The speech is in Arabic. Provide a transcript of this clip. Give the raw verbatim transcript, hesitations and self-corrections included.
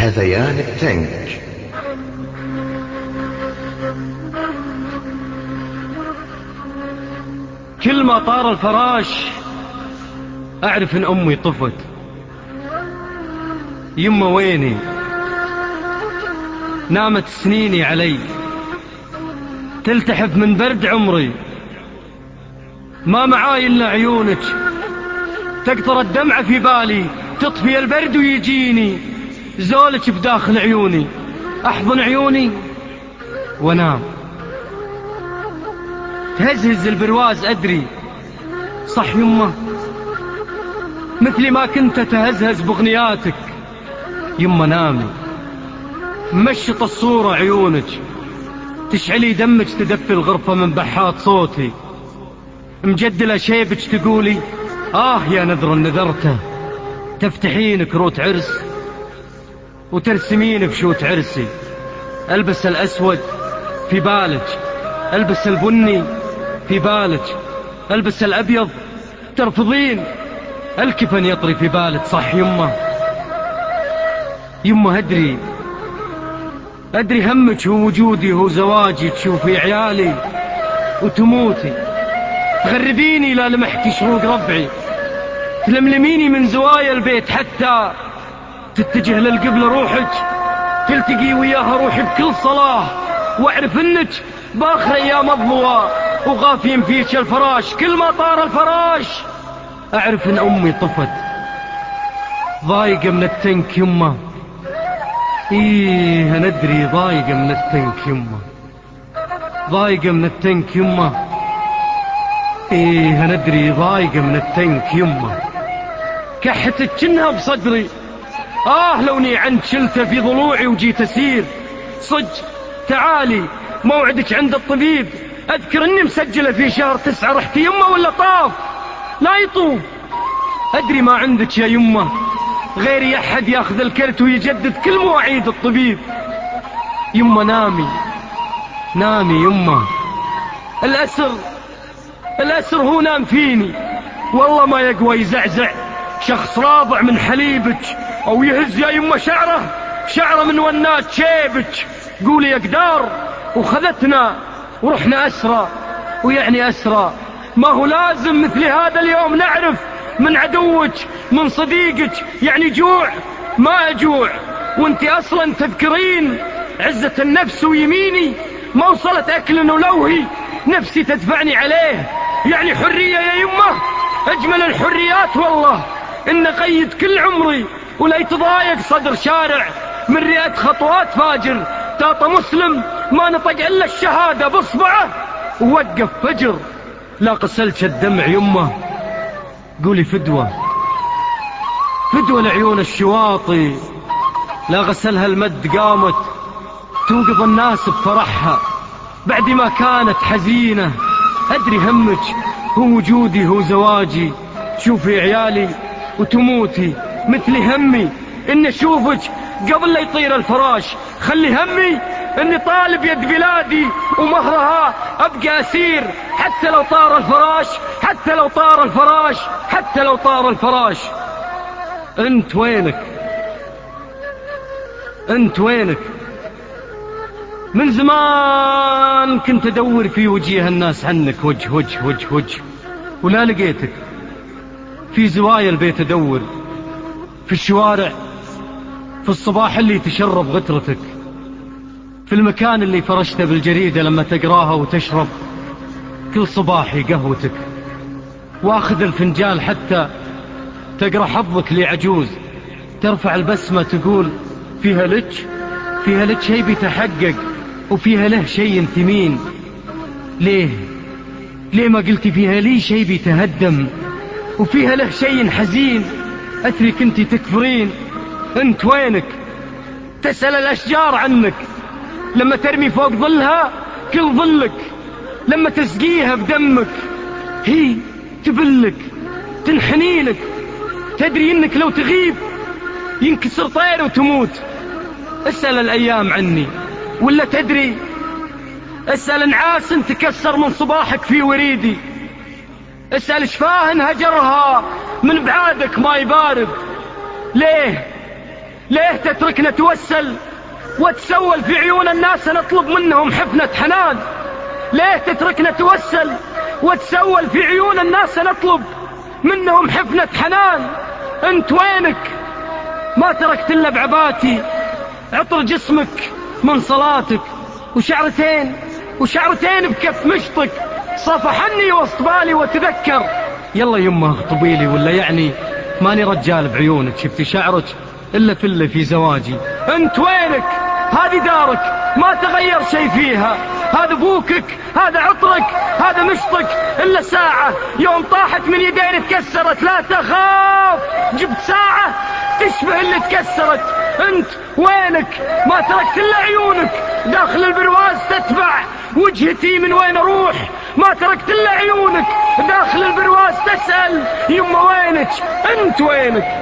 هذيان التنك. كل ما طار الفراش أعرف إن أمي طفت. يمه ويني؟ نامت سنيني علي، تلتحف من برد عمري، ما معاي إلا عيونك، تقطر الدمعة في بالي، تطفي البرد ويجيني زولك بداخل عيوني، أحضن عيوني وانام. تهزهز البرواز أدري، صح يمه؟ مثل ما كنت تهزهز بغنياتك. يمه نامي، مشط الصورة عيونك، تشعلي دمك تدفي الغرفة من بحات صوتي، مجدلة شيبك تقولي آه يا نذر نذرته، تفتحين كروت عرس وترسمين بشوت عرسي. ألبس الأسود في بالك، ألبس البني في بالك، ألبس الأبيض ترفضين، الكفن يطري في بالك. صح يمه؟ يمه أدري أدري همك هو وجودي، هو زواجي، تشوفي عيالي وتموتي، تغربيني لا لمحتي شروق ربعي، تلملميني من زوايا البيت حتى تتجه للقبلة روحك، تلتقي وياها روحي بكل صلاة، واعرف انك باخر ايام الضوى وغافين فيك الفراش. كل ما طار الفراش اعرف ان امي طفت. ضايقة من التنك يمه، ايه ندري ضايقة من التنك يمه، ضايقة من التنك يمه، ايه ندري ضايقة من التنك يمه. كحتك كنها بصدري، آه لوني عنك شلته في ضلوعي وجيت أسير. صج تعالي موعدك عند الطبيب، أذكر أني مسجلة في شهر تسعة. رحت يمه ولا طاف؟ لا يطوف. أدري ما عندك يا يمه غيري أحد ياخذ الكرت ويجدد كل مواعيد الطبيب. يمه نامي نامي يمه، الأسر الأسر هو نام فيني، والله ما يقوى يزعزع شخص رابع من حليبك أو يهز يا يمه شعره شعره من ونات شيبك. قولي يا قدار وخذتنا ورحنا أسرى، ويعني أسرى ما هو لازم مثل هذا اليوم نعرف من عدوك من صديقك، يعني جوع ما أجوع وانت أصلا تذكرين عزة النفس ويميني ما وصلت أكل ولوهي نفسي تدفعني عليه. يعني حرية يا يمه أجمل الحريات، والله إن قيد كل عمري ولا يتضايق صدر شارع من رئة خطوات فاجر. تاطى مسلم ما نطق إلا الشهادة بصبعه ووقف فجر. لا غسلت الدمع يمه، قولي فدوة فدوة لعيون الشواطي، لا غسلها المد قامت توقظ الناس بفرحها بعد ما كانت حزينة. أدري همك هو وجودي، هو زواجي، تشوفي عيالي وتموتي مثل همي إن أشوفك قبل لا يطير الفراش. خلي همي إني طالب يد بلادي ومهرها أبقى أسير، حتى لو طار الفراش حتى لو طار الفراش حتى لو طار الفراش. أنت وينك؟ أنت وينك؟ من زمان كنت أدور في وجيه الناس عنك، وجه وجه وجه وجه ولا لقيتك. في زوايا البيت أدور، في الشوارع، في الصباح اللي تشرب غترتك، في المكان اللي فرشته بالجريدة لما تقراها وتشرب كل صباحي قهوتك، واخذ الفنجال حتى تقرأ حظك لعجوز ترفع البسمة تقول فيها لك فيها لك شيء بيتحقق وفيها له شيء ينتمين. ليه ليه ما قلتي فيها لي شيء بيتهدم وفيها له شيء حزين؟ أثري كنتي تكفرين. أنت وينك؟ تسأل الأشجار عنك لما ترمي فوق ظلها كل ظلك، لما تسقيها بدمك هي تبلك تنحنيلك. تدري إنك لو تغيب ينكسر طير وتموت. اسأل الأيام عني ولا تدري، اسأل نعاس تكسر من صباحك في وريدي، اسأل شفاه هجرها من بعادك ما يبارد. ليه ليه تتركنا توسل وتسول في عيون الناس نطلب منهم حفنة حنان؟ ليه تتركنا توسل وتسول في عيون الناس نطلب منهم حفنة حنان؟ انت وينك؟ ما تركت الا بعباتي عطر جسمك من صلاتك، وشعرتين وشعرتين بكف مشطك صفحني وسط بالي وتذكر. يلا يمه اخطبي لي، ولا يعني ماني رجال بعيونك، شفتي شعرك الا فله في زواجي. انت وينك؟ هذه دارك ما تغير شيء فيها، هذا بوكك، هذا عطرك، هذا مشطك، الا ساعة يوم طاحت من يدين تكسرت. لا تخاف، جبت ساعة تشبه اللي تكسرت. انت وينك؟ ما تركت الا عيونك داخل البرواز تتبع وجهتي من وين اروح. ما تركت الا عيونك داخل البرواز تسأل يما وينك؟ انت وينك؟